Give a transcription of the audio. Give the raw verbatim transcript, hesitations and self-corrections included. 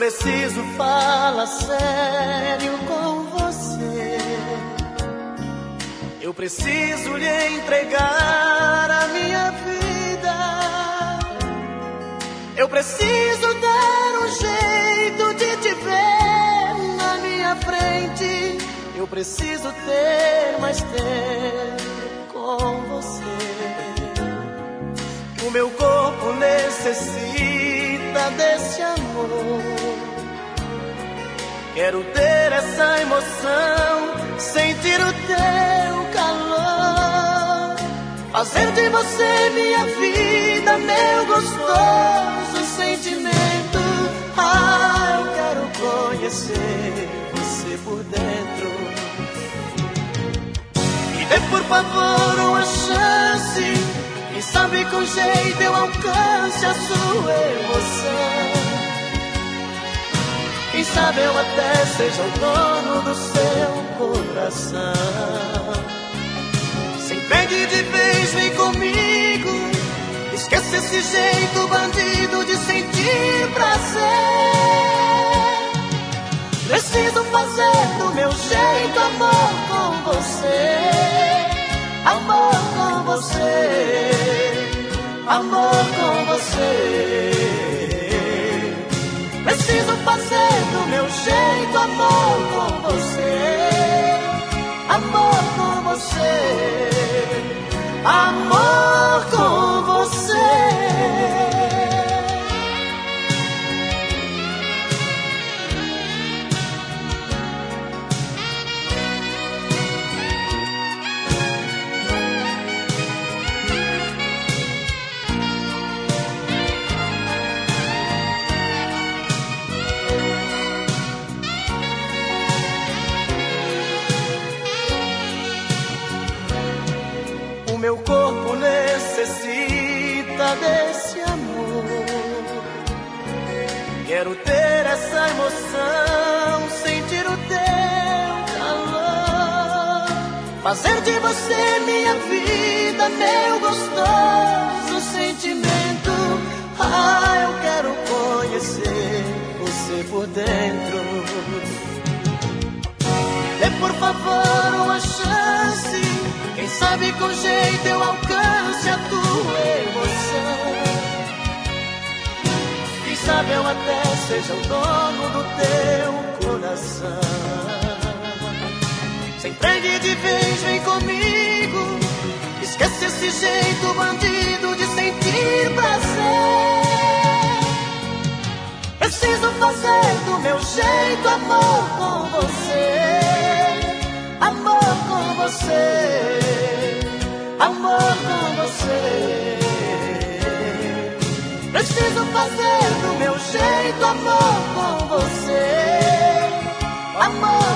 preciso falar sério com você. Eu preciso lhe entregar a minha vida. Eu preciso dar um jeito de te ver na minha frente. Eu preciso ter mais tempo com você. O meu corpo necessita desse amor. Quero ter essa emoção, sentir o teu calor, fazer de você minha vida, meu gostoso sentimento. Ah, eu quero conhecer você por dentro. Me dê por favor uma chance, quem sabe com jeito eu alcance a sua emoção. Quem sabe eu até seja o dono do seu coração. Se entregue de vez, vem comigo. Esquece esse jeito bandido de sentir prazer. Preciso fazer do meu jeito amor com você. Amor com você. Amor com você. Preciso fazer do meu jeito amor com você. Amor com você. Amor com você. Meu corpo necessita desse amor. Quero ter essa emoção, sentir o teu calor, fazer de você minha vida, meu gostoso sentimento. Ah, eu quero conhecer você por dentro. Dê por favor uma chance, quem sabe com jeito eu alcance a tua emoção. Quem sabe eu até seja o dono do teu coração. Se entregue de vez, vem comigo. Esquece esse jeito bandido de sentir prazer. Preciso fazer do meu jeito amor com você. Amor com você. Amor com você. Preciso fazer do meu jeito amor com você. Amor